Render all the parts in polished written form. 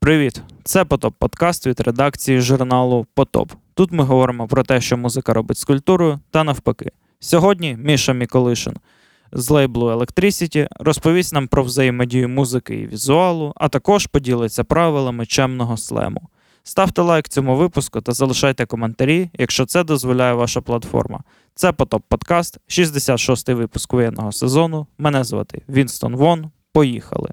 Привіт! Це Потоп-подкаст від редакції журналу Потоп. Тут ми говоримо про те, що музика робить з культурою та навпаки. Сьогодні Міша Міколишин з лейблу Electricity розповість нам про взаємодію музики і візуалу, а також поділиться правилами чемного слему. Ставте лайк цьому випуску та залишайте коментарі, якщо це дозволяє ваша платформа. Це Потоп-подкаст, 66-й випуск воєнного сезону. Мене звати Вінстон Вон. Поїхали!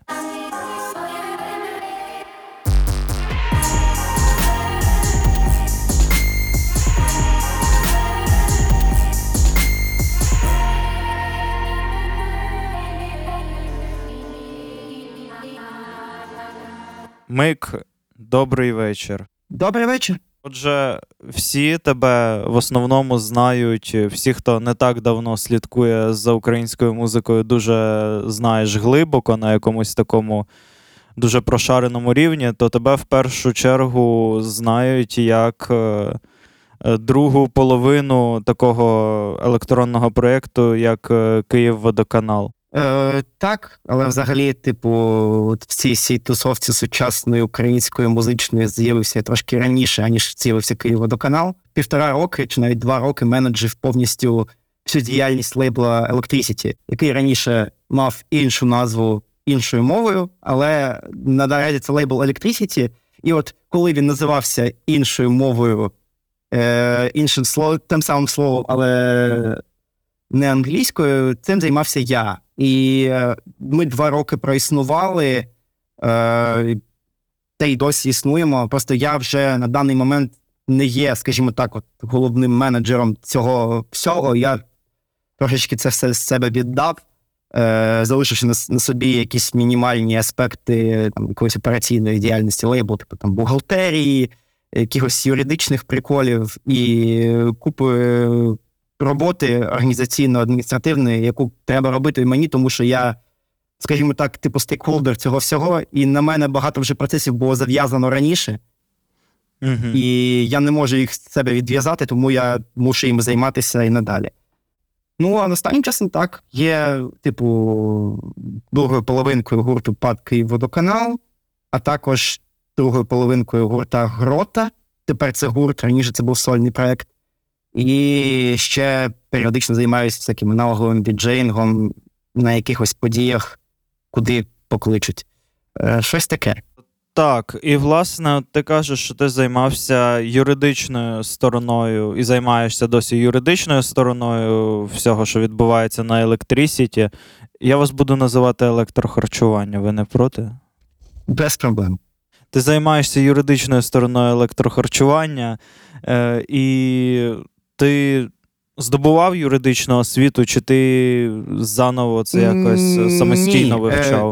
Мик, добрий вечір. Добрий вечір. Отже, всі тебе в основному знають, всі, хто не так давно слідкує за українською музикою, дуже знаєш глибоко на якомусь такому дуже прошареному рівні, то тебе в першу чергу знають як другу половину такого електронного проєкту, як Київводоканал. Так, але взагалі, в цій тусовці сучасної української музичної з'явився трошки раніше, аніж з'явився Київводоканал. 1,5 роки чи навіть 2 роки менеджив повністю всю діяльність лейбла Electricity, який раніше мав іншу назву іншою мовою, але наразі це лейбл Electricity. І от коли він називався іншою мовою, іншим словом, тим самим словом, але не англійською, цим займався я. І ми 2 роки проіснували, та й досі існуємо. Просто я вже на даний момент не є, скажімо так, головним менеджером цього всього. Я трошечки це все з себе віддав, залишивши на собі якісь мінімальні аспекти якоїсь операційної діяльності лейблу, бухгалтерії, якихось юридичних приколів і купи роботи організаційно-адміністративної, яку треба робити мені, тому що я, скажімо так, стейкхолдер цього всього, і на мене багато вже процесів було зав'язано раніше, і я не можу їх з себе відв'язати, тому я мушу їм займатися і надалі. Ну, а останнім часом так, є, другою половинкою гурту ПАД Київводоканал, а також другою половинкою гурта Грота. Тепер це гурт, раніше це був сольний проект. І ще періодично займаюся всяким аналоговим діджеїнгом на якихось подіях, куди покличуть. Щось таке. Так, і власне ти кажеш, що ти займався юридичною стороною і займаєшся досі юридичною стороною всього, що відбувається на Electricity. Я вас буду називати електрохарчування, ви не проти? Без проблем. Ти займаєшся юридичною стороною електрохарчування, і ти здобував юридичну освіту, чи ти заново це якось самостійно вивчав?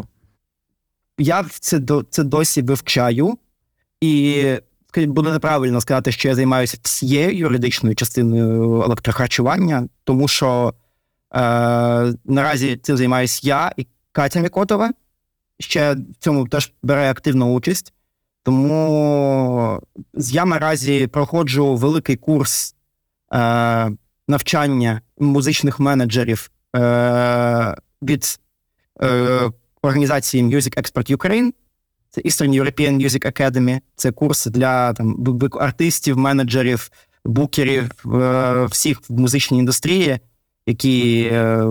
Я це досі вивчаю, і буде неправильно сказати, що я займаюся всією юридичною частиною електрохарчування, тому що наразі цим займаюся я і Катя Мікотова, ще в цьому теж бере активну участь, тому я наразі проходжу великий курс навчання музичних менеджерів від організації Music Expert Ukraine, це Eastern European Music Academy, це курс для артистів, менеджерів, букерів, всіх в музичній індустрії, які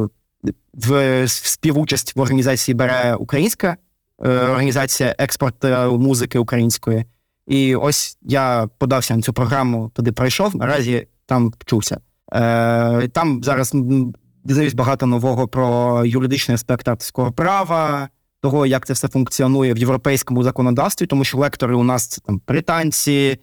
в співучасть в організації бере українська організація експорту музики української. І ось я подався на цю програму, туди пройшов, наразі там вчуся. Там зараз дізнаюсь багато нового про юридичний аспект авторського права, того, як це все функціонує в європейському законодавстві, тому що лектори у нас це британці,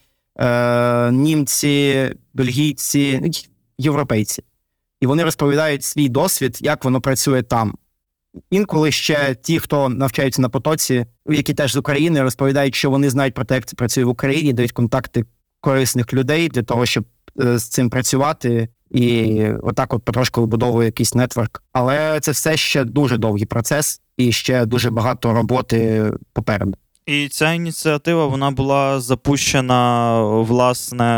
німці, бельгійці, європейці. І вони розповідають свій досвід, як воно працює там. Інколи ще ті, хто навчаються на потоці, які теж з України, розповідають, що вони знають про те, як це працює в Україні, дають контакти корисних людей для того, щоб з цим працювати, і отак потрошку вибудовує якийсь нетворк. Але це все ще дуже довгий процес і ще дуже багато роботи попереду. І ця ініціатива, вона була запущена, власне,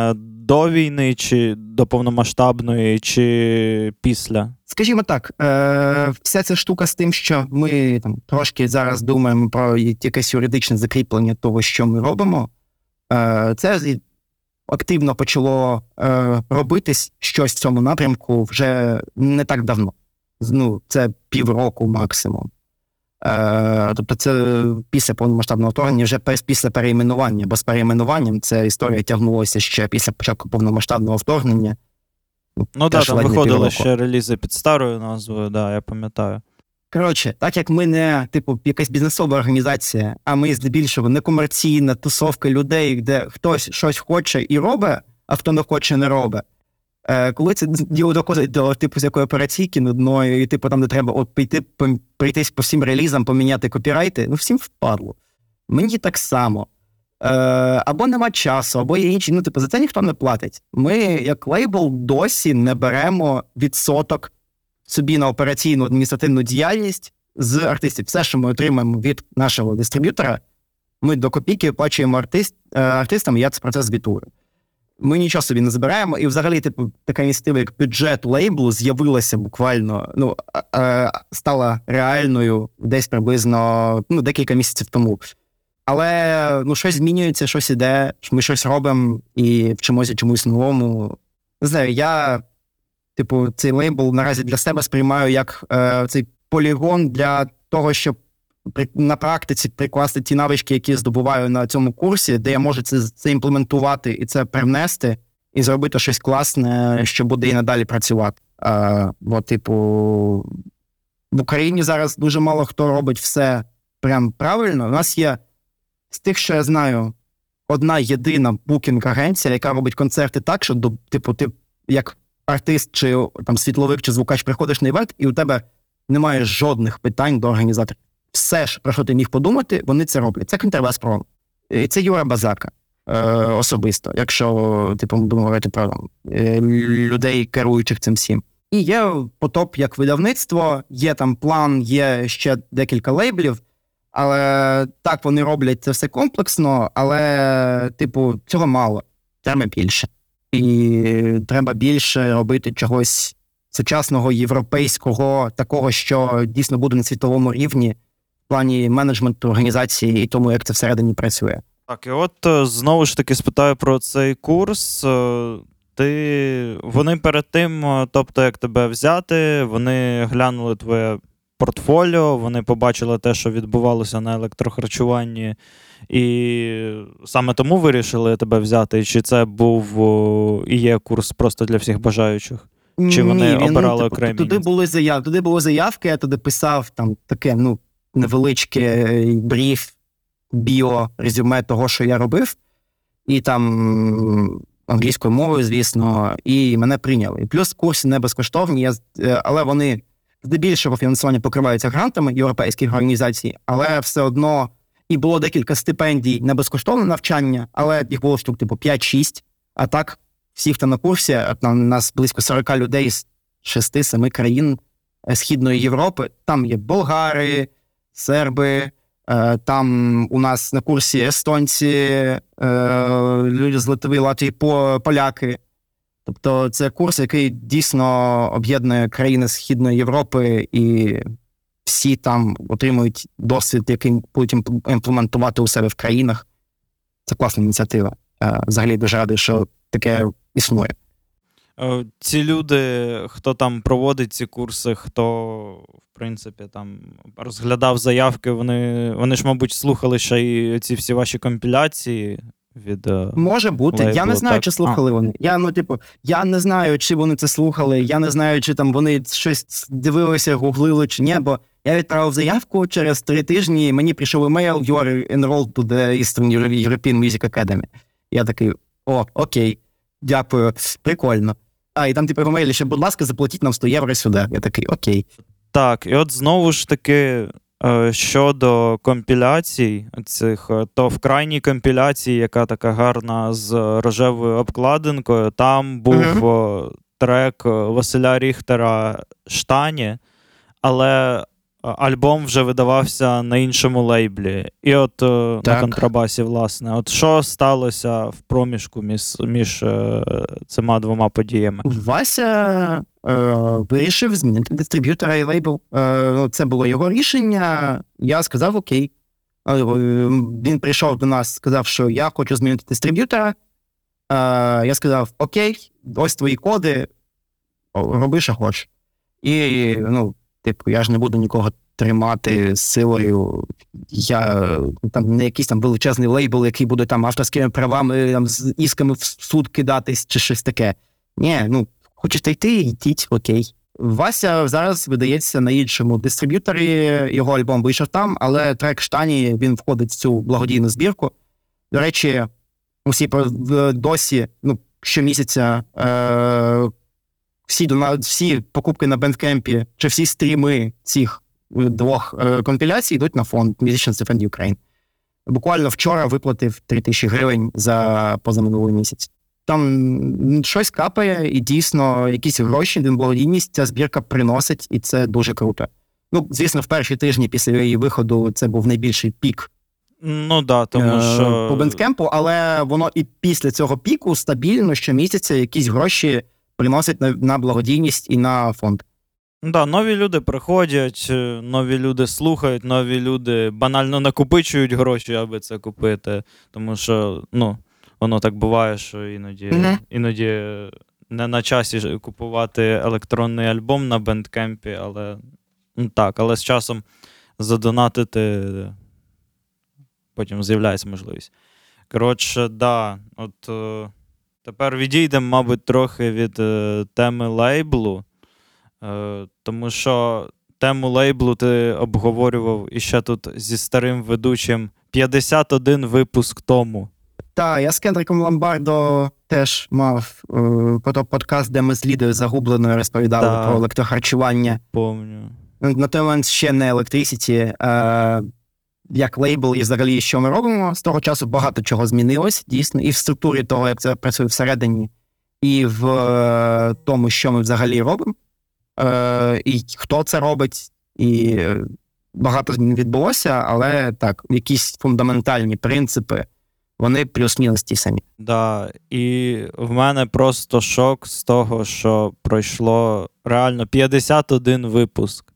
до війни, чи до повномасштабної, чи після? Скажімо так, вся ця штука з тим, що ми там трошки зараз думаємо про якесь юридичне закріплення того, що ми робимо, це активно почало робитись щось в цьому напрямку вже не так давно. Ну, це півроку максимум. Тобто це після повномасштабного вторгнення, вже після перейменування, бо з перейменуванням ця історія тягнулася ще після початку повномасштабного вторгнення. Ну так, там виходили ще релізи під старою назвою, я пам'ятаю. Коротше, так як ми не, якась бізнесова організація, а ми здебільшого некомерційна тусовка людей, де хтось щось хоче і робить, а хто не хоче, не робить. Коли це діло доходить до з якої операційки нудної, і там, де треба прийтись по всім релізам, поміняти копірайти, всім впадло. Мені так само. Або нема часу, або є інші, за це ніхто не платить. Ми, як лейбл, досі не беремо відсоток собі на операційну адміністративну діяльність з артистів. Все, що ми отримаємо від нашого дистриб'ютора, ми до копійки оплачуємо артистам, і я це про це звітую. Ми нічого собі не збираємо, і взагалі, така ініціатива, як бюджет лейблу, з'явилася буквально, стала реальною десь приблизно, декілька місяців тому. Але, щось змінюється, щось іде, ми щось робимо і вчимося чомусь новому. Не знаю, я, цей лейбл наразі для себе сприймаю як цей полігон для того, щоб на практиці прикласти ті навички, які здобуваю на цьому курсі, де я можу це імплементувати і це привнести, і зробити щось класне, що буде і надалі працювати. В Україні зараз дуже мало хто робить все прям правильно. У нас є, з тих, що я знаю, одна єдина букінг-агенція, яка робить концерти так, що, ти як артист, чи світловик, чи звукач приходиш на івент, і у тебе немає жодних питань до організаторів. Все ж, про що ти міг подумати, вони це роблять. Це Контрабас-Пром. І це Юра Базака особисто, якщо ми будемо говорити про людей, керуючих цим всім. І є Потоп як видавництво, є там план, є ще декілька лейблів, але так, вони роблять це все комплексно, але, цього мало. Треба більше. І треба більше робити чогось сучасного, європейського, такого, що дійсно буде на світовому рівні, в плані менеджменту організації і тому, як це всередині працює. Так, і от знову ж таки спитаю про цей курс. Вони перед тим, як тебе взяти, вони глянули твоє портфоліо, вони побачили те, що відбувалося на електрохарчуванні, і саме тому вирішили тебе взяти? Чи це був і є курс просто для всіх бажаючих? Чи вони обирали окремі? Туди були заявки, я туди писав таке, невеличке бріф, біо, резюме того, що я робив, і там англійською мовою, звісно, і мене прийняли. І плюс курси не безкоштовні, але вони здебільшого фінансування покриваються грантами європейських організацій, але все одно і було декілька стипендій на безкоштовне навчання, але їх було штук 5-6, а так всі, хто на курсі, у нас близько 40 людей з 6-7 країн Східної Європи, там є болгари, серби, там у нас на курсі естонці, люди з Литви, Латвії, поляки. Тобто це курс, який дійсно об'єднує країни Східної Європи, і всі там отримують досвід, який будуть імплементувати у себе в країнах. Це класна ініціатива. Взагалі дуже радий, що таке існує. Ці люди, хто там проводить ці курси, хто, в принципі, там розглядав заявки, вони ж, мабуть, слухали ще й ці всі ваші компіляції від може бути. лейблу, я не знаю, чи слухали вони. Я не знаю, чи вони це слухали, я не знаю, чи там вони щось дивилися, гуглили, чи ні, бо я відправив заявку, через 3 тижні мені прийшов емейл, you are enrolled to the Eastern European Music Academy. Я такий, окей, дякую, прикольно. І там в емейлі ще, будь ласка, заплатіть нам 100 євро сюди. Я такий, окей. Так, і от знову ж таки, щодо компіляцій цих, то в крайній компіляції, яка така гарна з рожевою обкладинкою, там був трек Василя Ріхтера «Штані», але альбом вже видавався на іншому лейблі. І от на контрабасі, власне. От що сталося в проміжку між цими двома подіями? Вася вирішив змінити дистриб'ютора і лейбл. Це було його рішення. Я сказав окей. Він прийшов до нас, сказав, що я хочу змінити дистриб'ютора. Я сказав окей, ось твої коди, роби, що хочеш. І, я ж не буду нікого тримати силою. Я там не якийсь там величезний лейбл, який буде там авторськими правами, там, з ісками в суд кидатись чи щось таке. Ні, хочете йти, йдіть, окей. Вася зараз видається на іншому дистриб'юторі, його альбом вийшов там, але трек «Штані», він входить в цю благодійну збірку. До речі, усі досі, щомісяця, всі покупки на Bandcamp'і, чи всі стріми цих двох компіляцій йдуть на фонд Musicians Defend Ukraine. Буквально вчора виплатив 3000 гривень за позаминулий місяць. Там щось капає, і дійсно якісь гроші, благодійність ця збірка приносить, і це дуже круто. Звісно, в перші тижні після її виходу це був найбільший пік тому що... по Bandcamp'у, але воно і після цього піку стабільно щомісяця якісь гроші приносять на благодійність і на фонд. Нові люди приходять, нові люди слухають, нові люди банально накопичують гроші, аби це купити. Тому що, воно так буває, що іноді не на часі купувати електронний альбом на Bandcamp'і, але з часом задонатити потім з'являється можливість. Коротше, тепер відійдемо, мабуть, трохи від теми лейблу, тому що тему лейблу ти обговорював іще тут зі старим ведучим 51 випуск тому. Так, я з Кендриком Ламбардо теж мав подкаст, де ми з Лідою Загубленою розповідали про електрохарчування. Помню. На той момент ще не Electricity, як лейбл і взагалі, що ми робимо. З того часу багато чого змінилось, дійсно, і в структурі того, як це працює всередині, і в тому, що ми взагалі робимо, і хто це робить, і багато змін відбулося, але так, якісь фундаментальні принципи, вони плюс-мінус ті самі. І в мене просто шок з того, що пройшло реально 51 випуск.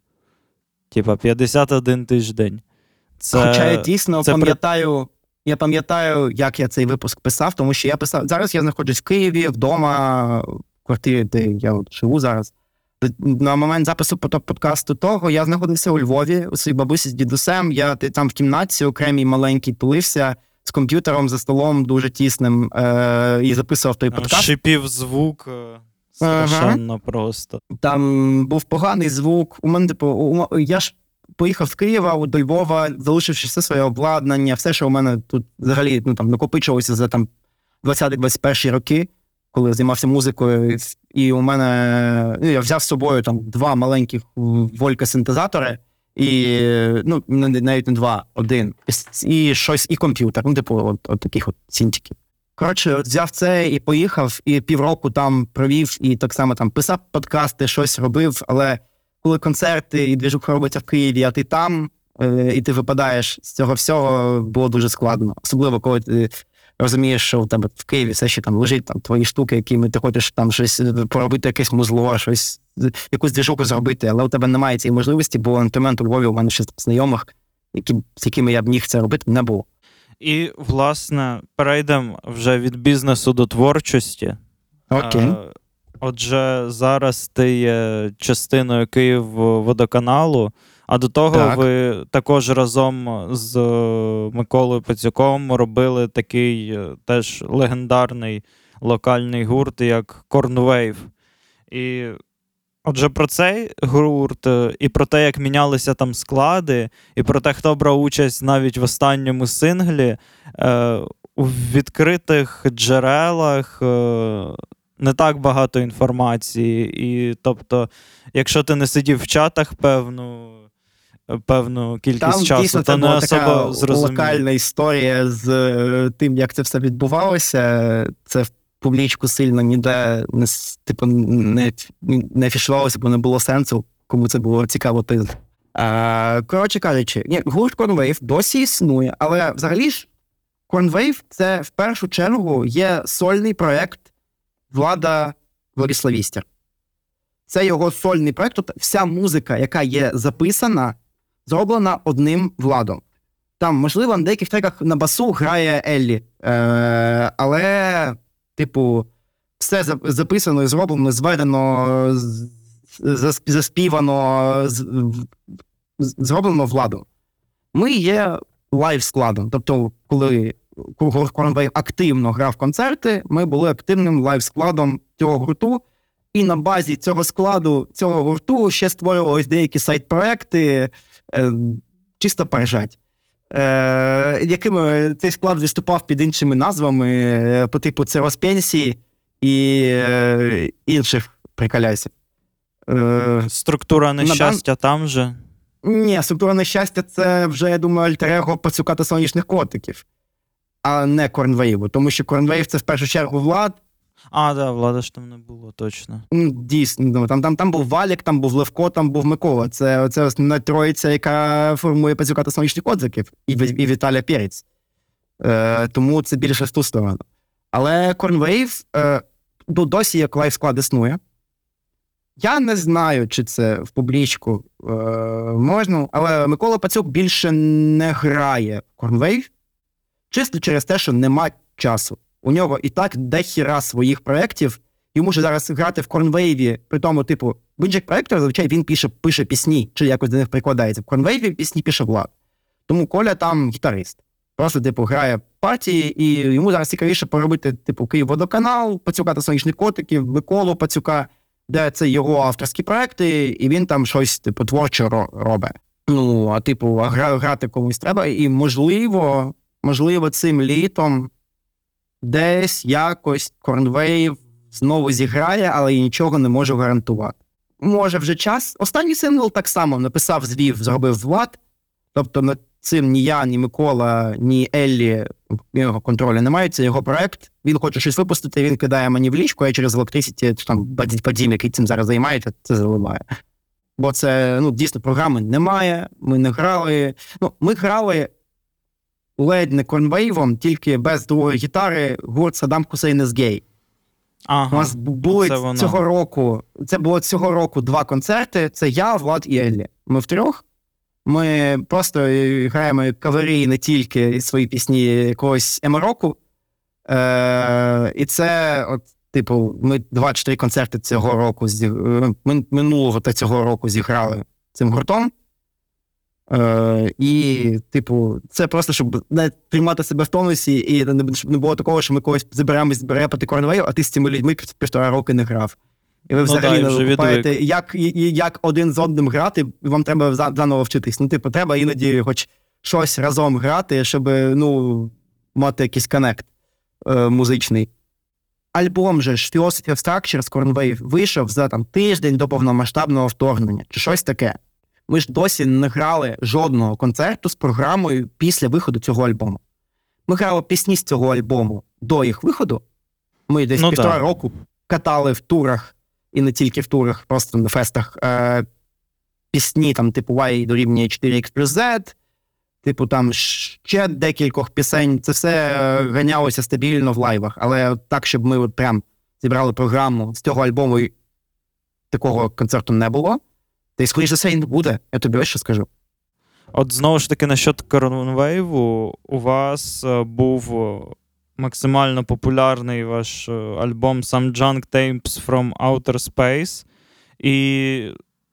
51 тиждень. Хоча я дійсно пам'ятаю, як я цей випуск писав, тому що я писав... Зараз я знаходжусь в Києві, вдома, в квартирі, де я живу зараз. На момент запису подкасту того я знаходився у Львові, у своїй бабусі з дідусем. Я там в кімнаті окремій маленькій тулився з комп'ютером за столом дуже тісним і записував той подкаст. Шипів звук страшенно просто. Там був поганий звук. У мене, я ж поїхав з Києва до Львова, залишивши все своє обладнання, все, що у мене тут взагалі накопичувалося за 20-21 роки, коли займався музикою. І у мене, я взяв з собою 2 маленьких Волька-синтезатори, і, навіть не 2, 1, і щось, і комп'ютер, от таких синтиків. Коротше, взяв це і поїхав, і півроку там провів, і так само там писав подкасти, щось робив, але коли концерти і двіжуха робиться в Києві, а ти там, і ти випадаєш з цього всього, було дуже складно. Особливо, коли ти розумієш, що в тебе в Києві все ще там лежить, твої штуки, якими ти хочеш там щось поробити, якесь музло, щось, якусь двіжуху зробити, але у тебе немає цієї можливості, бо на той момент у Львові у мене ще знайомих, з якими я б міг це робити, не було. І, власне, перейдемо вже від бізнесу до творчості. Окей. Отже, зараз ти є частиною Київводоканалу, а до того ви також разом з Миколою Пацюком робили такий теж легендарний локальний гурт, як Cornwave. І отже, про цей гурт, і про те, як мінялися там склади, і про те, хто брав участь навіть в останньому синглі, у відкритих джерелах не так багато інформації. І, тобто, якщо ти не сидів в чатах певну кількість там, часу, дійсно, то не особо зрозуміло. Локальна історія з тим, як це все відбувалося. Це в публічку сильно ніде не афішувалося, бо не було сенсу, кому це було цікаво. Коротше кажучи, гурт Cornwave досі існує, але взагалі ж Cornwave – це в першу чергу є сольний проєкт Влада Владиславістер. Це його сольний проєкт, тобто вся музика, яка є записана, зроблена одним Владом. Там, можливо, на деяких треках на басу грає Еллі, але, типу, все записано і зроблено, зведено, заспівано, зроблено Владом. Ми є лайв-складом, тобто, коли Cornwave активно грав концерти, ми були активним лайв-складом цього гурту, і на базі цього складу, цього гурту ще створювались деякі сайт-проекти, чисто поржать, якими цей склад виступав під іншими назвами, по типу «Це Пенсії» і інших приколяйся. Структура нещастя там же? Ні, структура нещастя – це вже, я думаю, альтер-его Пацюка та Сонячних котиків, а не Cornwave, тому що Cornwave – це в першу чергу Влад. Да, Влада ж там не було, точно. Дійсно, там був Валік, там був Левко, там був Микола. Це основна троїця, яка формує Пацюка та Сонячних котиків, і Віталія Перець. Тому це більше в ту сторону. Але Cornwave досі як лайв-склад існує. Я не знаю, чи це в публічку можна, але Микола Пацюк більше не грає Cornwave, чисто через те, що нема часу. У нього і так дехіра своїх проєктів, йому ж зараз грати в Cornwave, при тому, типу, в інших проєктах, зазвичай він пише пісні, чи якось до них прикладається. В Cornwave пісні пише Влад. Тому Коля там гітарист. Просто, типу, грає партії, і йому зараз цікавіше поробити, типу, Київводоканал, Пацюка та Сонячних котиків, Миколу Пацюка, де це його авторські проекти, і він там щось, типу, творче робить. Грати комусь треба, і можливо, цим літом десь якось Cornwave знову зіграє, але я нічого не можу гарантувати. Може вже час. Останній сингл так само написав, звів, зробив Влад, тобто над цим ні я, ні Микола, ні Еллі його контролю немає, це його проект. Він хоче щось випустити, він кидає мені в лічку, я через Electricity, там Вадим, який цим зараз займається, це заливає. Бо це, дійсно, програми немає, ми не грали. Ми грали ледь не Cornwave'ом, тільки без другої гітари, гурт Саддам Хусейн is Gay. Ага, у нас були цього року 2 концерти, це я, Влад і Еллі. Ми втрьох. Ми просто граємо кавері не тільки свої пісні якогось емо-року. І це, ми 24 концерти цього року, минулого та цього року зіграли цим гуртом. І, це просто, щоб не тримати себе в тонусі, і щоб не було такого, що ми когось заберемо репати Cornwave, а ти з цими людьми 1,5 роки не грав. І ви взагалі не викупаєте, як один з одним грати, і вам треба заново вчитись. Треба іноді хоч щось разом грати, щоб, мати якийсь коннект музичний. Альбом же ж Philosophy of Structure з Cornwave вийшов за тиждень до повномасштабного вторгнення, чи щось таке. Ми ж досі не грали жодного концерту з програмою після виходу цього альбому. Ми грали пісні з цього альбому до їх виходу. Ми десь 1,5 року катали в турах, і не тільки в турах, просто на фестах, пісні, типу Y дорівнює 4X плюс Z, там ще декількох пісень. Це все ганялося стабільно в лайвах. Але так, щоб ми прям зібрали програму з цього альбому, і такого концерту не було. Та й, скоріш за все, і не буде. Я тобі ось що скажу. От знову ж таки, насчет Cornwave, у вас був максимально популярний ваш альбом Some Junk Tapes from Outer Space, і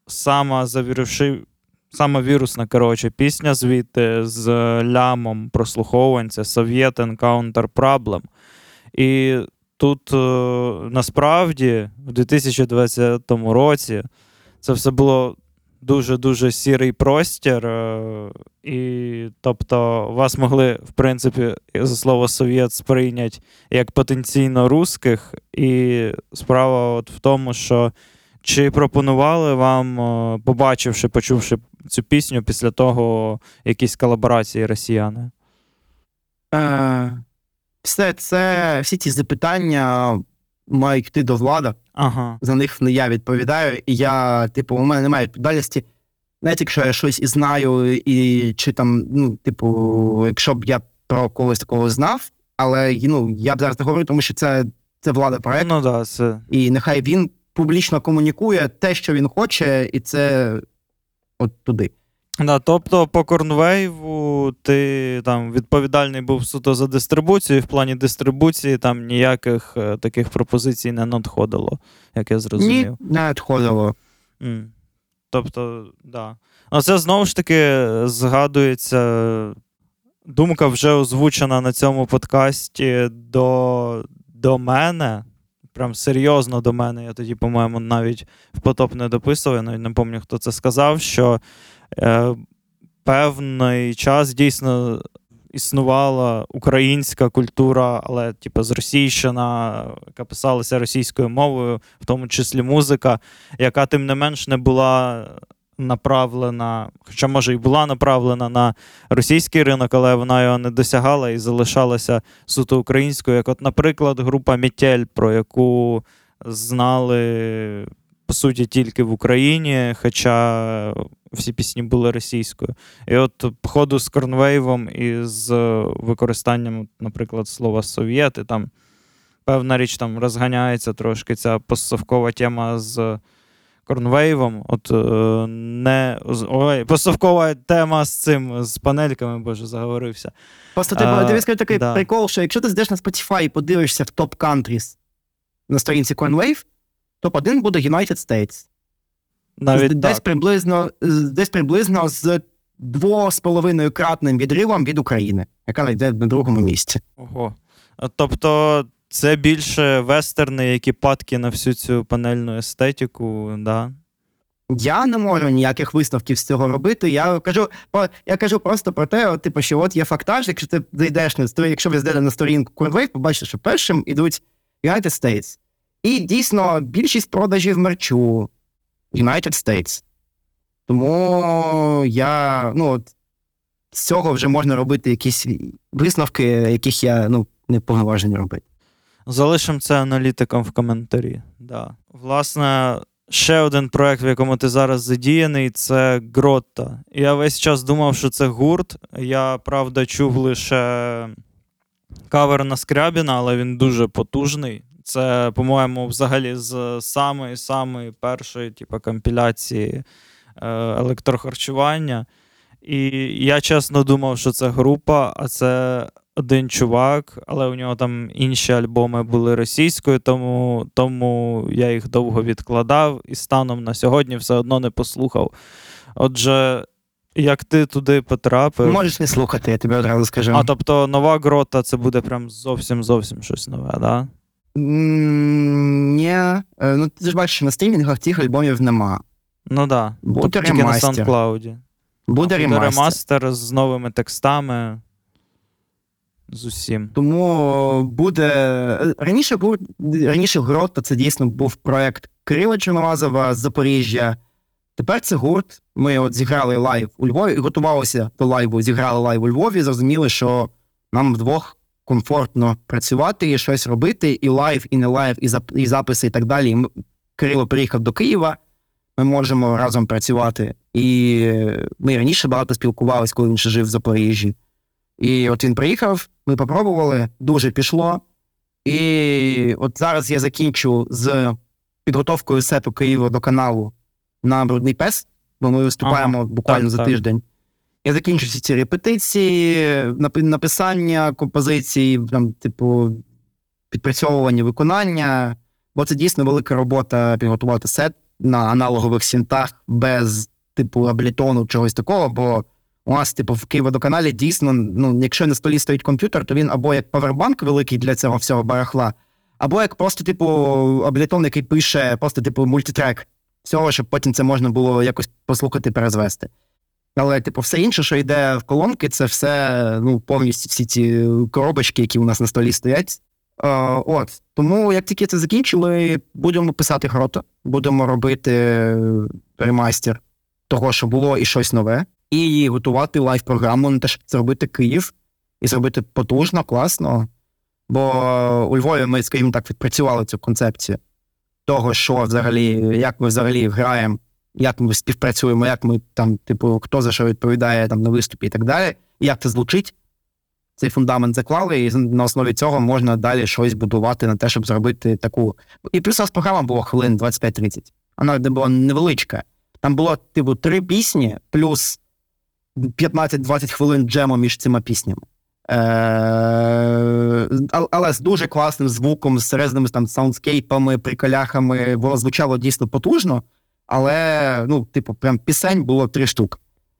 сама вірусна, пісня звідти з лямом прослуховувань, це Soviet Encounter Problem. І тут, насправді, в 2020 році це все було дуже-дуже сірий простір, і, тобто, вас могли, в принципі, за слово «совєт» сприйняти як потенційно русських, і справа в тому, що чи пропонували вам, побачивши, почувши цю пісню, після того якісь колаборації росіяни? Всі ці запитання мають йти до Влада. Ага. За них не я відповідаю, і у мене немає відповідальності. навіть якщо я щось і знаю, і чи там, ну, типу, якщо б я про когось такого знав, але, ну, я б зараз не говорю, тому що це влада проекту. Ну, да, це... І нехай він публічно комунікує те, що він хоче, і це от туди. Да, тобто по Корнвейву ти там відповідальний був суто за дистрибуцію, і в плані дистрибуції там ніяких таких пропозицій не надходило, як я зрозумів. Ні, не надходило. Тобто, да. А це знову ж таки згадується думка, вже озвучена на цьому подкасті до мене. Прям серйозно до мене. Я тоді, по-моєму, навіть в потоп не дописував, я навіть не пам'ятаю, хто це сказав, що певний час дійсно існувала українська культура, але типу зросійщена, яка писалася російською мовою, в тому числі музика, яка тим не менш не була направлена, хоча може і була направлена на російський ринок, але вона його не досягала і залишалася суто українською. Як от, наприклад, група «Метель», про яку знали, по суті, тільки в Україні, хоча всі пісні були російською. І от, походу, з Корнвейвом і з використанням, наприклад, слова «совєти», там певна річ там розганяється трошки ця постсовкова тема з Корнвейвом. От постсовкова тема з цим, з панельками, боже, заговорився. Просто ти скажи такий прикол, що якщо ти зайдеш на Spotify і подивишся в топ countries на сторінці Cornwave, топ-1 буде United States. Навіть десь приблизно з 2,5-кратним відривом від України, яка йде на другому місці. Ого. Тобто це більше вестерни, які падки на всю цю панельну естетику, да? Я не можу ніяких висновків з цього робити. Я кажу просто про те, типу, що от є фактаж, якщо ти зайдеш якщо ви зайдете на сторінку Cornwave, побачите, що першим ідуть United States. І дійсно більшість продажів мерчу United States. Тому з цього вже можна робити якісь висновки, яких я не повноважений робити. Залишимо це аналітикам в коментарі. Да. Власне, ще один проект, в якому ти зараз задіяний, це Гротта. Я весь час думав, що це гурт. Я, правда, чув лише кавер на Скрябіна, але він дуже потужний. Це, по-моєму, взагалі з самої першої компіляції електрохарчування. І я чесно думав, що це група, а це один чувак, але у нього там інші альбоми були російською, тому я їх довго відкладав і станом на сьогодні все одно не послухав. Отже, як ти туди потрапив... Можеш не слухати, я тобі одразу скажу. Тобто нова Гротта це буде прям зовсім щось нове, так? Да? Ні. Ти ж бачиш, на стрімінгах цих альбомів нема. Ну так. Да. Буде тільки ремастер. на SoundCloud. Буде ремастер з новими текстами. З усім. Тому буде... Раніше Гротта це дійсно був проєкт Кирила Чорномазова з Запоріжжя. Тепер це гурт. Ми от зіграли лайв у Львові, готувалися до лайву, зіграли лайв у Львові, зрозуміли, що нам вдвох комфортно працювати і щось робити, і лайв, і не лайв, і записи, і так далі. Кирило приїхав до Києва, ми можемо разом працювати. І ми раніше багато спілкувалися, коли він ще жив в Запоріжжі. І от він приїхав, ми попробували, дуже пішло. І от зараз я закінчу з підготовкою сету Києва до каналу на Брудний Пес, бо ми виступаємо буквально за тиждень. Я закінчу всі ці репетиції, написання композицій, підпрацьовування, виконання, бо це дійсно велика робота підготувати сет на аналогових синтах без Абleton, чогось такого, бо у нас, в Києводоканалі дійсно, якщо на столі стоїть комп'ютер, то він або як павербанк великий для цього всього барахла, або як просто, Ableton, який пише просто, мультитрек всього, щоб потім це можна було якось послухати, перезвести. Але, все інше, що йде в колонки, це все, повністю всі ці коробочки, які у нас на столі стоять. Тому, як тільки це закінчили, будемо писати Гротту, будемо робити ремастер того, що було, і щось нове. І готувати лайв-програму на те, щоб зробити Київ, і зробити потужно, класно. Бо у Львові ми, скажімо так, відпрацювали цю концепцію того, що взагалі, як ми взагалі граємо як ми співпрацюємо, як ми там, типу, хто за що відповідає там на виступі і так далі, і як це звучить. Цей фундамент заклали, і на основі цього можна далі щось будувати на те, щоб зробити таку... І плюс у нас програма була хвилин 25-30. Вона була невеличка. Там було, типу, 3 пісні, плюс 15-20 хвилин джему між цими піснями. Але з дуже класним звуком, з серйозними там саундскейпами, приколяхами. Воно звучало дійсно потужно, але, ну, типу, прям пісень було 3 штуки.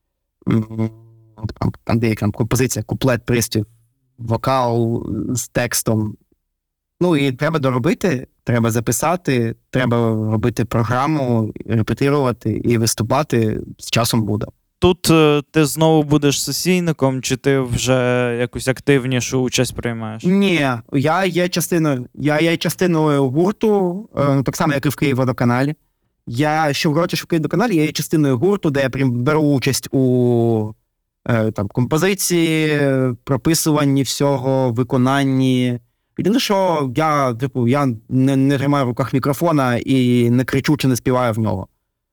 Там деяка композиція, куплет, приспів, вокал з текстом. Ну, і треба доробити, треба записати, треба робити програму, репетирувати і виступати. З часом буде. Тут ти знову будеш сесійником, чи ти вже якусь активнішу участь приймаєш? Ні, я є частиною гурту, так само, як і в Київводоканалі. Я щороку, що в Київводоканалі, я є частиною гурту, де я беру участь у там, композиції, прописуванні всього, виконанні. Єдине, що я не тримаю в руках мікрофона і не кричу чи не співаю в нього.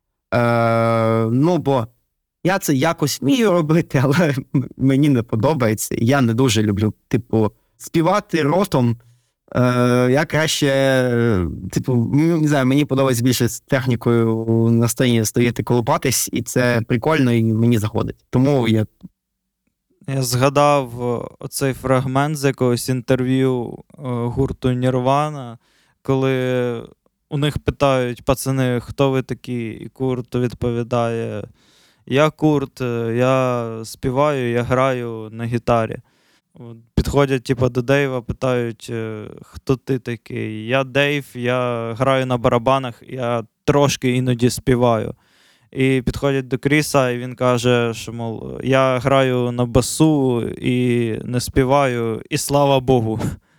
Ну, бо я це якось вмію робити, але мені не подобається. Я не дуже люблю, типу, співати ротом. Я краще, типу, не знаю, мені подобається більше з технікою на сцені стояти, колупатись, і це прикольно, і мені заходить. Тому я згадав оцей фрагмент з якогось інтерв'ю гурту Nirvana, коли у них питають пацани, хто ви такі, і Курт відповідає: я Курт, я співаю, я граю на гітарі. Підходять типу, до Дейва, питають, хто ти такий? Я Дейв, я граю на барабанах, я трошки іноді співаю. І підходять до Кріса, і він каже, що, мов, я граю на басу і не співаю, і слава Богу.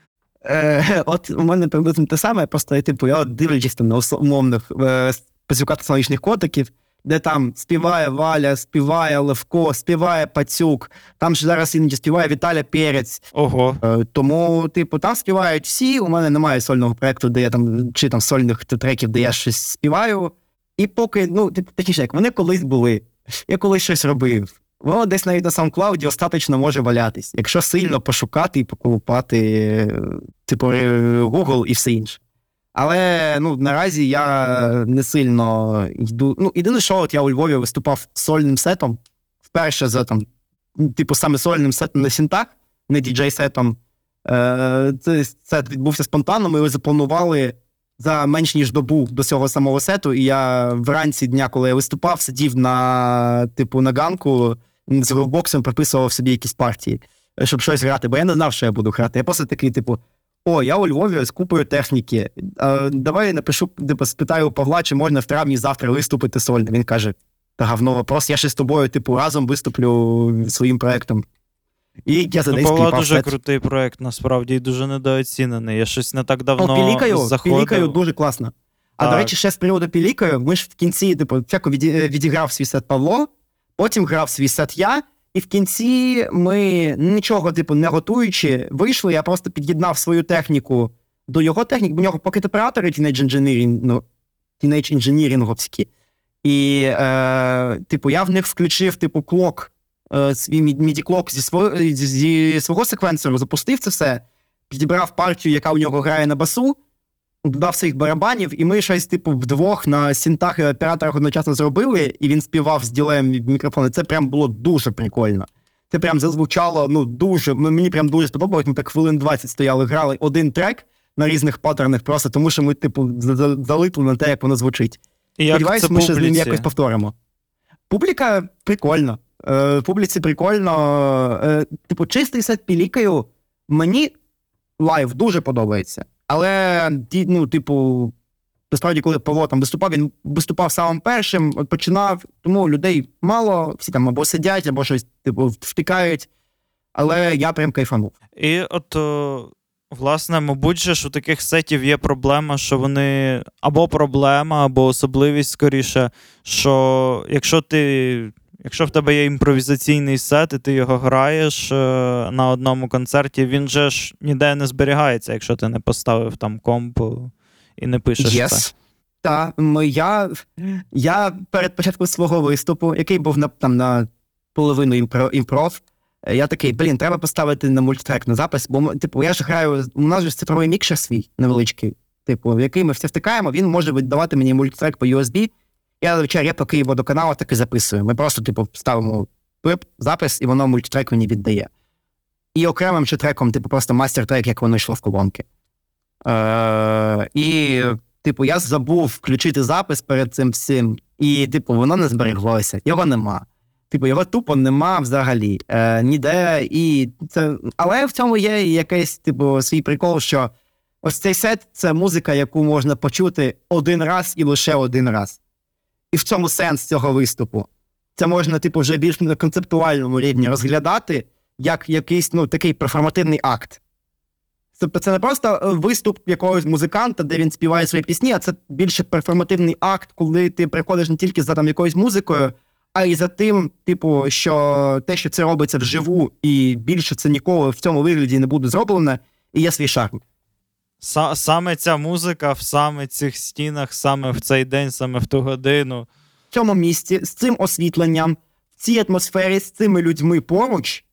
От у мене приблизно те саме, просто типу, я дивлячись там на умовних пацюка сонячних котиків, де там співає Валя, співає Левко, співає Пацюк, там ж зараз іноді співає Віталя Перець. Ого. Тому, типу, там співають всі, у мене немає сольного проєкту, де я там, чи там сольних треків, де я щось співаю. І поки, ну, точніше, як вони колись були, я колись щось робив, воно десь навіть на SoundCloud остаточно може валятись, якщо сильно пошукати і поколупати, типу, Google і все інше. Але, ну, наразі я не сильно йду. Ну, єдине, що от я у Львові виступав сольним сетом, вперше за там, типу, саме сольним сетом на синтах, не діджей-сетом. Цей сет відбувся спонтанно, ми його запланували за менш ніж добу до цього самого сету, і я вранці дня, коли я виступав, сидів на, типу, на ганку, з грубоксом прописував собі якісь партії, щоб щось грати, бо я не знав, що я буду грати. Я просто такий, типу, о, я у Львові з купою техніки, давай я напишу, типу, спитаю у Павла, чи можна в травні завтра виступити сольно. Він каже, та говно вопрос, я ще з тобою, типу, разом виступлю своїм проєктом. І я за день Павла скліпав дуже сет. крутий проєкт, насправді, і дуже недооцінений. Я щось не так давно заходив. Пілікаю дуже класно. А, до речі, ще з приводу Пілікаю, ми ж в кінці, типу, всяко відіграв свій сет Павло, потім грав свій сет я, і в кінці ми нічого, типу, не готуючи, вийшли, я просто під'єднав свою техніку до його техніки, бо в нього пакет-оператори Teenage Engineering. І, типу, я в них включив, типу, клок, свій міді-клок зі свого секвенсору, запустив це все, підібрав партію, яка у нього грає на басу, додав своїх барабанів, і ми щось, типу, вдвох на синтах і операторах одночасно зробили, і він співав з ділеєм мікрофону. Це прям було дуже прикольно. Це прям зазвучало, ну, дуже, мені прям дуже сподобалось, ми так хвилин 20 стояли, грали один трек на різних паттернах просто, тому що ми, типу, залипли на те, як воно звучить. І як сподіваюсь, це ми ще з ним публіці? якось повторимо. Публіка прикольно. Публіці прикольно. Типу, чистий сет Пілікаю мені лайв дуже подобається. Але, ну, типу, насправді, коли Павло там виступав, він виступав самим першим, от починав, тому людей мало, всі там або сидять, або щось, типу, втикають. Але я прям кайфанув. І от, власне, мабуть же, що у таких сетів є проблема, що вони або проблема, або особливість, скоріше, що якщо в тебе є імпровізаційний сет, і ти його граєш на одному концерті, він же ж ніде не зберігається, якщо ти не поставив там комп і не пишеш це. Так, я перед початком свого виступу, який був на половину імпров, я такий, треба поставити на мультитрек на запис, бо, типу, я ж граю, у нас же цифровий мікшер свій невеличкий, типу, в який ми все втикаємо, він може віддавати мені мультитрек по USB. Я, звичайно, репо Київводоканалу так і записую. Ми просто, типу, ставимо запис, і воно мультитрек мені віддає. І окремим ще треком, типу, просто мастер-трек, як воно йшло в колонки. І, типу, я забув включити запис перед цим всім, і, типу, воно не збереглося, його нема. Типу, його тупо нема взагалі, ніде, і це... Але в цьому є якийсь, типу, свій прикол, що ось цей сет – це музика, яку можна почути один раз і лише один раз. І в цьому сенс цього виступу. Це можна, типу, вже більш на концептуальному рівні розглядати, як якийсь, такий перформативний акт. Тобто це не просто виступ якогось музиканта, де він співає свої пісні, а це більше перформативний акт, коли ти приходиш не тільки за якоюсь музикою, а й за тим, типу, що те, що це робиться вживу, і більше це ніколи в цьому вигляді не буде зроблено, і є свій шарм. Саме ця музика в саме цих стінах, саме в цей день, саме в ту годину. В цьому місці, з цим освітленням, в цій атмосфері, з цими людьми поруч.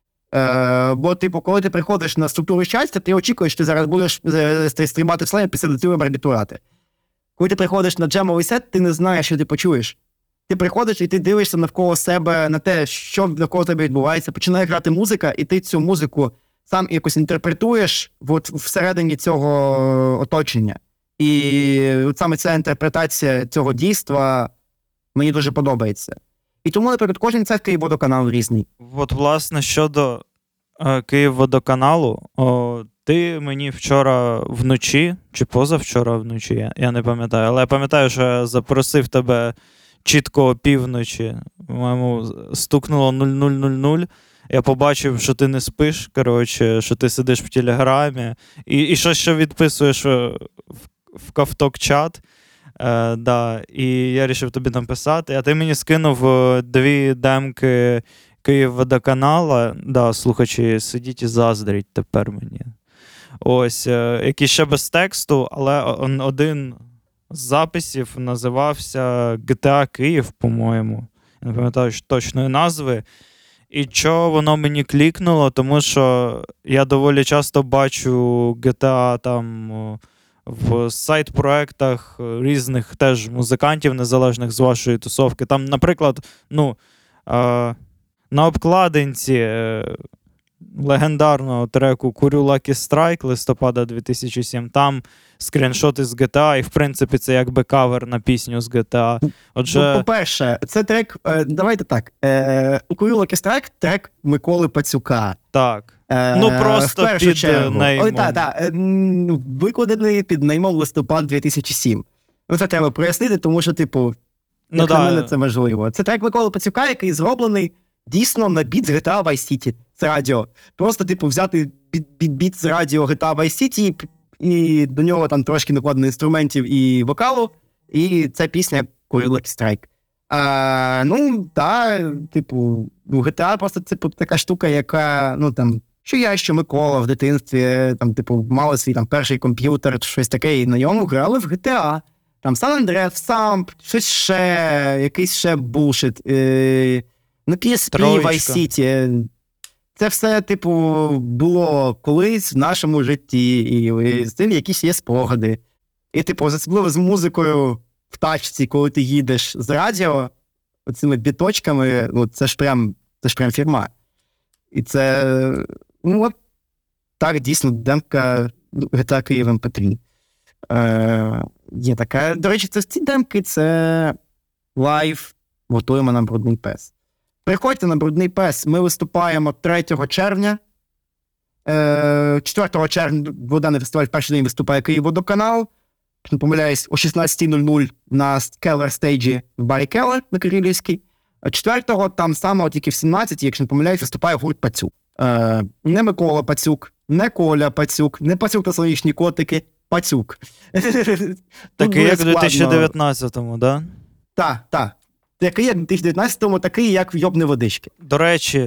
Бо, типу, коли ти приходиш на структуру щастя, ти очікуєш, що ти зараз будеш стрибати в слаймі після дотиву барбітурати. Коли ти приходиш на джемовий сет, ти не знаєш, що ти почуєш. Ти приходиш і ти дивишся навколо себе на те, що навколо тебе відбувається, починає грати музика, і ти цю музику сам якось інтерпретуєш всередині цього оточення. І от саме ця інтерпретація цього дійства мені дуже подобається. І тому, наприклад, кожен цей Київводоканал різний. От, власне, щодо Київводоканалу, ти мені вчора вночі, чи позавчора вночі, я не пам'ятаю, але я пам'ятаю, що я запросив тебе чітко опівночі, по-моєму, стукнуло 00:00, я побачив, що ти не спиш, коротше, що ти сидиш в Телеграмі, і що ще відписуєш в Кавток-чат. Да, і я вирішив тобі написати, а ти мені скинув 2 демки Київводоканала. Да, слухачі, сидіть і заздріть тепер мені. Ось, які ще без тексту, але один з записів називався GTA Київ, по-моєму. Я не пам'ятаю точної назви. І що воно мені клікнуло, тому що я доволі часто бачу GTA там в сайт-проектах різних теж музикантів, незалежних з вашої тусовки. Там, наприклад, на обкладинці легендарного треку «Курю Lucky Strike» листопада 2007, там скріншоти з GTA, і в принципі це якби кавер на пісню з GTA. Отже... По-перше, це трек, давайте так, «Курю Lucky Strike» – трек Миколи Пацюка. Так. Просто під неймом. Викладений під неймом листопад 2007. Це треба прояснити, тому що, типу, як на мене це важливо. Це трек Миколи Пацюка, який зроблений дійсно на біт з GTA Vice City. Це радіо. Просто, типу, взяти біт з радіо GTA Vice City, і до нього там трошки накладено інструментів і вокалу, і ця пісня «Курю Lucky Strike». Типу, GTA просто це така штука, яка, що Микола в дитинстві, там, типу, мали свій там перший комп'ютер, щось таке, і на ньому грали в GTA. Там San Andreas, Самп, щось ще, якийсь ще булшит. На PSP, Vice City. Це все, типу, було колись в нашому житті, і з цим якісь є спогади. І, типу, особливо з музикою в тачці, коли ти їдеш з радіо, оцими біточками, це ж прям фірма. І це, так, дійсно, демка GTA Київ MP3. Є така, до речі, ці демки, це лайв, готуємо на Брудний Пес. Приходьте на Брудний Пес, ми виступаємо 3 червня. 4 червня Дводенний фестиваль в перший день виступає Київводоканал. Не помиляюсь, о 16:00 на Keller стейджі в барі Keller на Кирилівській. 4-го там саме, тільки в 17-й, якщо не помиляюсь, виступає гурт Пацюк. Не Микола Пацюк, не Коля Пацюк, не Пацюк та сонячні котики, Пацюк. Такий, як в 2019-му, да? Так. Який як в 2019-му, такий, як в «Йобни водички». До речі,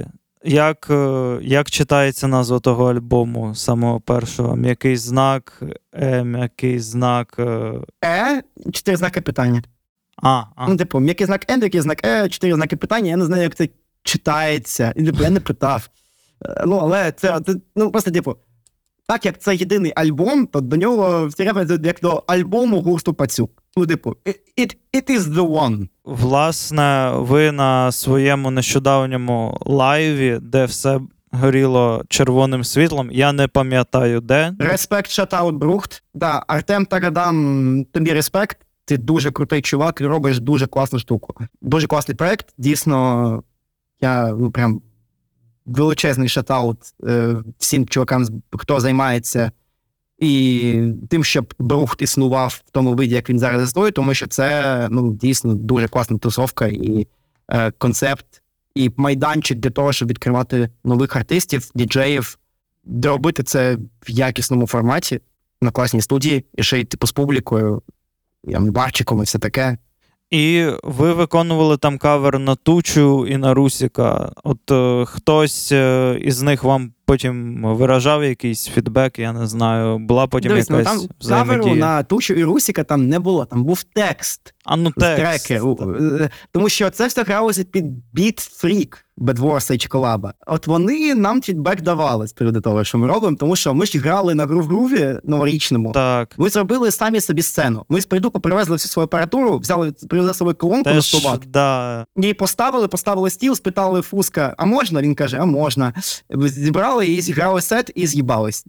Як читається назва того альбому, самого першого? М'який знак, м'який знак... 4 знаки питання. Ну, типу, м'який знак м'який знак 4 знаки питання. Я не знаю, як це читається. І, типу, я не питав. Ну, але це просто, типу, так як це єдиний альбом, то до нього треба як до альбому гурту Пацюк. Ну, типу, it is the one. Власне, ви на своєму нещодавньому лайві, де все горіло червоним світлом, я не пам'ятаю де. Респект, шатаут, Брухт. Да, Артем Тарадам, тобі респект. Ти дуже крутий чувак і робиш дуже класну штуку. Дуже класний проект. Дійсно, я прям величезний шатаут всім чувакам, хто займається і тим, щоб Брухт існував в тому виді, як він зараз існує, тому що це дійсно дуже класна тусовка і концепт, і майданчик для того, щоб відкривати нових артистів, діджеїв, робити це в якісному форматі, на класній студії, і ще й типу з публікою, барчиком і все таке. І ви виконували там кавер на Тучу і на Русіка. От хтось із них вам потім виражав якийсь фідбек, я не знаю, була потім якась взаємодія? Каверу на Тучу і Русіка там не було, там був текст. Текст. Тому що це все гралося під Beat Freak, Бедворса і Чоколаба. От вони нам фідбек давали з приводу того, що ми робимо, тому що ми ж грали на грув-груві новорічному. Так. Ми зробили самі собі сцену. Ми з придурку привезли всю свою апаратуру, привезли свою колонку на стовбат. Да. І поставили стіл, спитали Фуска, а можна? Він каже, а можна. Зібрали і зіграли сет, і з'їбались.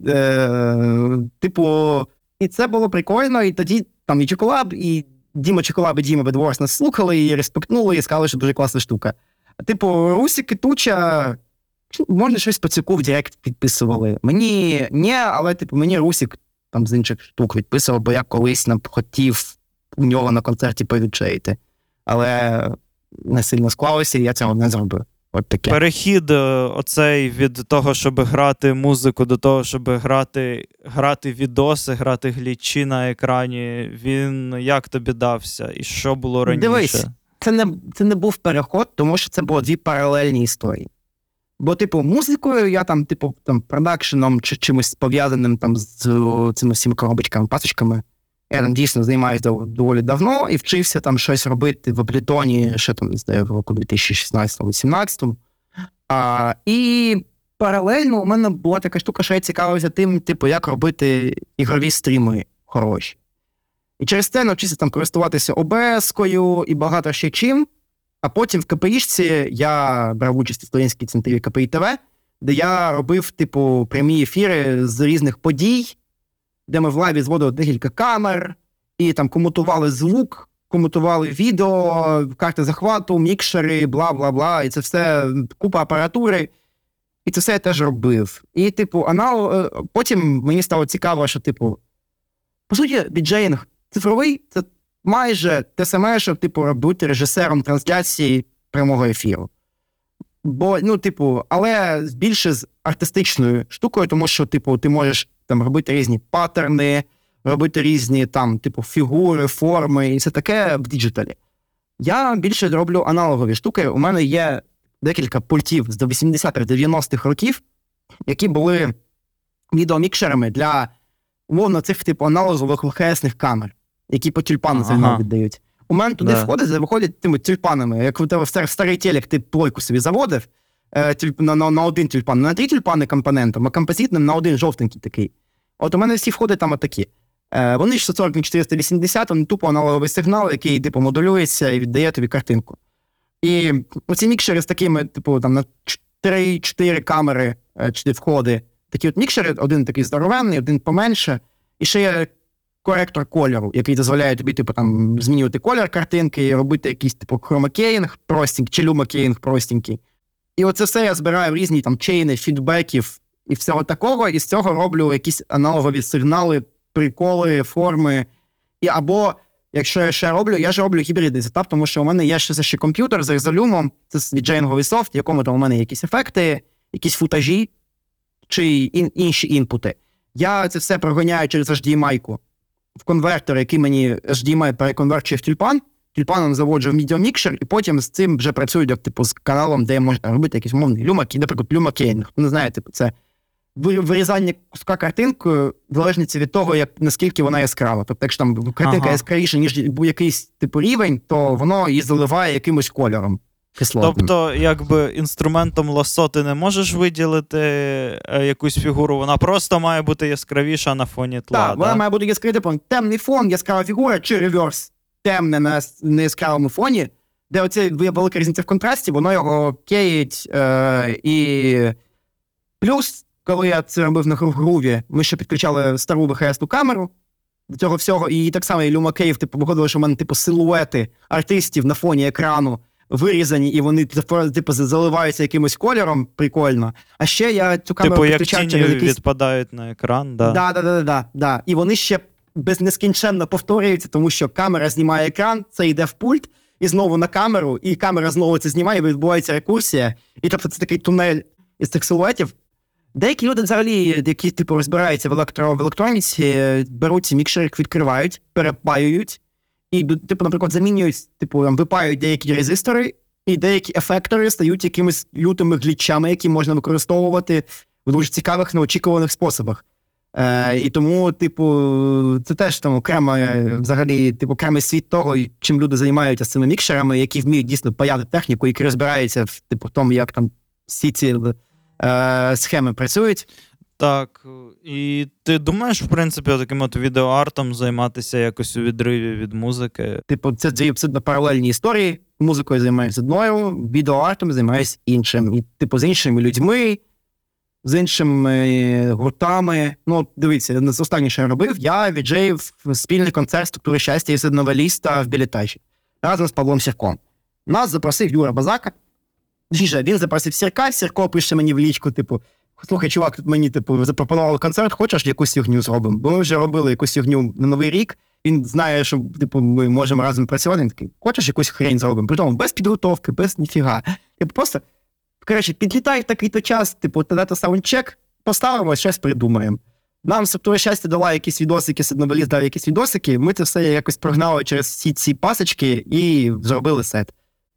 І це було прикольно, і тоді там і Чоколаб, і Діма Чоколаб, і Діма Бедворс нас слухали, і респектнули, і сказали, що дуже класна штука. Русік і Туча, можна щось по Пацюку в Директ підписували. Мені ні, але мені Русік там з інших штук відписував, бо я колись хотів у нього на концерті повідчаїти. Але не сильно склалося, і я цього не зробив. От таке. Перехід оцей від того, щоб грати музику, до того, щоб грати відоси, грати глічі на екрані, він як тобі дався? І що було раніше? Дивись, це не був переход, тому що це було 2 паралельні історії. Бо, музикою я продакшеном чи чимось пов'язаним з цими всіми коробочками, пасочками, я там дійсно займаюся доволі давно і вчився там щось робити в Аблітоні ще в року 2016-2018. І паралельно у мене була така штука, що я цікавився тим, як робити ігрові стріми хороші. І через це навчився користуватися OBS-кою і багато ще чим. А потім в КПІшці я брав участь у студентській центрі КПІ ТВ, де я робив прямі ефіри з різних подій, де ми в лайві зводили декілька камер, і там комутували звук, комутували відео, карти захвату, мікшери, бла-бла-бла, і це все купа апаратури. І це все я теж робив. І, потім мені стало цікаво, що, по суті, біджеїнг цифровий – це майже те саме, що, робити режисером трансляції прямого ефіру. Бо, але більше з артистичною штукою, тому що, ти можеш робити різні паттерни, робити різні, фігури, форми, і все таке в діджиталі. Я більше роблю аналогові штуки. У мене є декілька пультів з 80-х-90-х років, які були відеомікшерами для, умовно, цих, аналогових ВХСних камер, які по тюльпану сигнал віддають. У мене туди виходять тими тюльпанами, як у тебе в старий телек ти плойку собі заводив, на один тюльпан, не на 3 тюльпани компонентом, а композитним на один жовтенький такий. От у мене всі входи там отакі. Вони 640 на 480, вони тупо аналоговий сигнал, який модулюється і віддає тобі картинку. І оці мікшери з такими, на 3-4 камери, 4 входи, такі от мікшери, один такий здоровенний, один поменше, і ще є коректор кольору, який дозволяє тобі, змінювати колір картинки і робити якийсь, хромакеїнг простенький, чи люмакеїнг простенький. І оце все я збираю в різні чейни, фідбеків і всього такого, і з цього роблю якісь аналогові сигнали, приколи, форми. І або, якщо я ще роблю, я ж роблю гібридний сетап, тому що у мене є ще комп'ютер з резолюмом, це віджейнговий софт, в якому у мене є якісь ефекти, якісь футажі, чи інші інпути. Я це все проганяю через HDMI-ку в конвертер, який мені HDMI переконверчує в тюльпан, тюльпаном заводжу в медіамікшер, і потім з цим вже працюють, як, типу, з каналом, де можна робити якийсь умовний люмак, і, наприклад, люмакейнг. Не знаю, типу, це вирізання куска картинкою залежить від того, наскільки вона яскрава. Тобто, якщо там картинка яскравіша, ніж якийсь типу рівень, то воно її заливає якимось кольором кислотним. Тобто, якби інструментом ласо ти не можеш виділити якусь фігуру, вона просто має бути яскравіша на фоні тла. Так, вона має бути яскравий, типу, темний фон, яскрава фігура, чи реверс, темне на неяскравому фоні, де оця велика різниця в контрасті, воно його кеїть, і плюс, коли я це робив на груві, ми ще підключали стару VHS-ту камеру до цього всього, і так само і люмакеїв, типу, виходило, що в мене, типу, силуети артистів на фоні екрану вирізані, і вони, типу, заливаються якимось кольором, прикольно. А ще я цю камеру підключав через якісь... Типу, як тіні відпадають на екран, да. Да. І вони ще нескінченно повторюються, тому що камера знімає екран, це йде в пульт, і знову на камеру, і камера знову це знімає, і відбувається рекурсія. І тобто це такий тунель із цих силуетів. Деякі люди взагалі, які, типу, розбираються в електроніці, беруть ці мікшери, їх відкривають, перепаюють, і, типу, наприклад, замінюють, типу, випаюють деякі резистори, і деякі ефектори стають якимись лютими глічами, які можна використовувати в дуже цікавих, неочікуваних способах. І тому, типу, це теж там взагалі, типу, окремий світ того, чим люди займаються з цими мікшерами, які вміють дійсно паяти техніку, які розбираються в, типу, тому, як там всі ці схеми працюють. Так, і ти думаєш, в принципі, таким от відеоартом займатися якось у відриві від музики? Типу, це дві абсолютно паралельні історії. Музикою займаюся одною, відеоартом займаюся іншим. І, типу, з іншими людьми, з іншими гуртами. Ну, дивіться, останнє, що я робив, я віджеїв спільний концерт «Структури щастя» і «Новеліста» в Білітажі разом з Павлом Сірком. Нас запросив Юра Базака. Він запросив Сірка, Сірко пише мені в лічку, типу, слухай, чувак, тут мені, типу, запропонували концерт, хочеш якусь фігню зробимо? Бо ми вже робили якусь фігню на Новий рік, він знає, що, типу, ми можемо разом працювати, він такий, хочеш якусь хрень зробимо? Притому без підготовки, без ніфіга. Типу, просто, коротше, підлітай в такий-то час, типу, тоді саундчек, поставимо, щось придумаємо. Нам «Структура щастя» дала якісь відосики, «Новеліст» дав якісь відосики, ми це все якось прогнали через всі ці пасочки і зробили сет.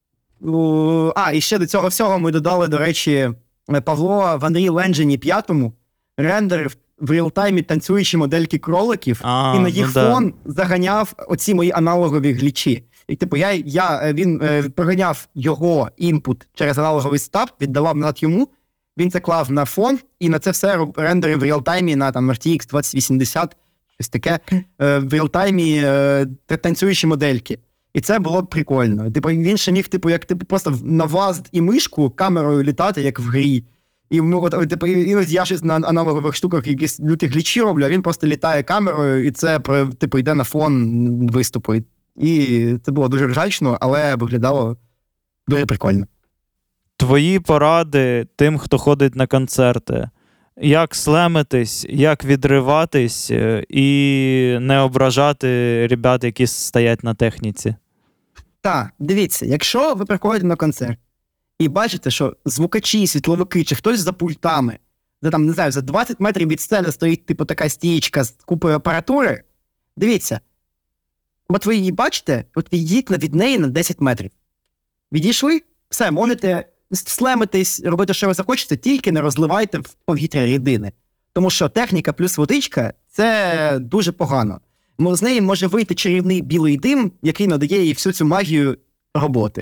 І ще до цього всього ми додали, до речі, Павло в Unreal Engine 5 рендерив в реалтаймі танцюючі модельки кроликів, і на їх фон заганяв оці мої аналогові глічі. І, типу, він проганяв його інпут через аналоговий стаб, віддавав назад йому, він це клав на фон, і на це все рендерив в реалтаймі на там, RTX 2080, щось таке, в реалтаймі танцюючі модельки. І це було прикольно. Типу, він ще міг, типу, як типу, просто на ВАЗ і мишку камерою літати, як в грі. І типу, іноді я щось на аналогових штуках якісь люті глічі роблю, а він просто літає камерою, і це, типу, йде на фон виступу. І це було дуже ржачно, але виглядало дуже прикольно. Твої поради тим, хто ходить на концерти. Як слемитись, як відриватись і не ображати ребят, які стоять на техніці? Так, дивіться, якщо ви приходите на концерт і бачите, що звукачі, світловики чи хтось за пультами, де там, не знаю, за 20 метрів від сцени стоїть типу така стієчка з купою апаратури, дивіться, от ви її бачите, от відійдіть від неї на 10 метрів. Відійшли, все, можете слемитись, робити, що ви захочете, тільки не розливайте в повітря рідини. Тому що техніка плюс водичка – це дуже погано. З неї може вийти чарівний білий дим, який надає їй всю цю магію роботи.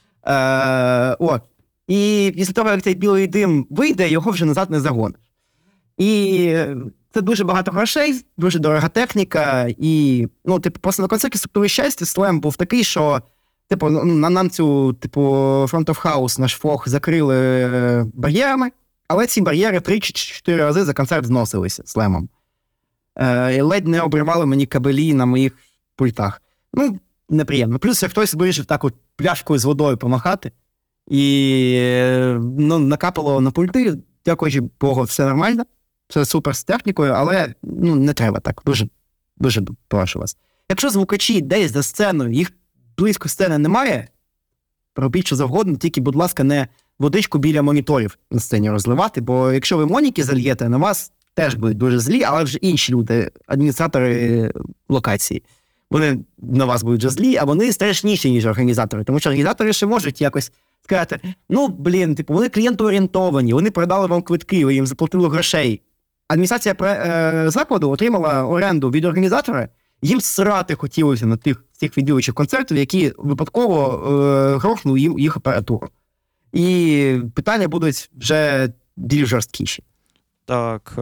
І після того, як цей білий дим вийде, його вже назад не загониш. І це дуже багато грошей, дуже дорога техніка. І, просто на концерті «Структури щастя» слем був такий, що нам цю, Front of House, наш фог, закрили бар'єрами, але ці бар'єри 3-4 рази за концерт зносилися слемом. І ледь не обривали мені кабелі на моїх пультах. Неприємно. Плюс, як хтось вирішив так от пляшкою з водою помахати, і накапало на пульти, дякуючи Богу, все нормально, все супер з технікою, але не треба так, дуже, дуже прошу вас. Якщо звукачі десь за сценою, їх близько сцени немає, робіть що завгодно, тільки, будь ласка, не водичку біля моніторів на сцені розливати, бо якщо ви моніки зальєте, на вас теж будуть дуже злі, але вже інші люди, адміністратори локації. вони на вас будуть вже злі, а вони страшніші, ніж організатори. Тому що організатори ще можуть якось сказати, вони клієнтоорієнтовані, вони продали вам квитки, ви їм заплатили грошей. Адміністрація закладу отримала оренду від організатора, їм срати хотілося на цих відвідувачів концертів, які випадково грохнули їм їх апаратуру. І питання будуть вже більш жорсткіші. Так,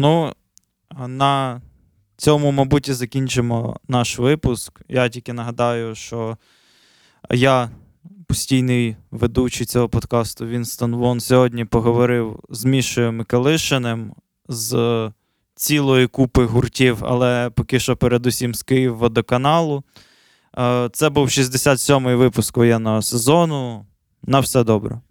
на цьому, мабуть, і закінчимо наш випуск. Я тільки нагадаю, що я, постійний ведучий цього подкасту Вінстон Вон, сьогодні поговорив з Мішою Миколишиним, з цілої купи гуртів, але поки що передусім з Київводоканалу. Це був 67-й випуск воєнного сезону. На все добре.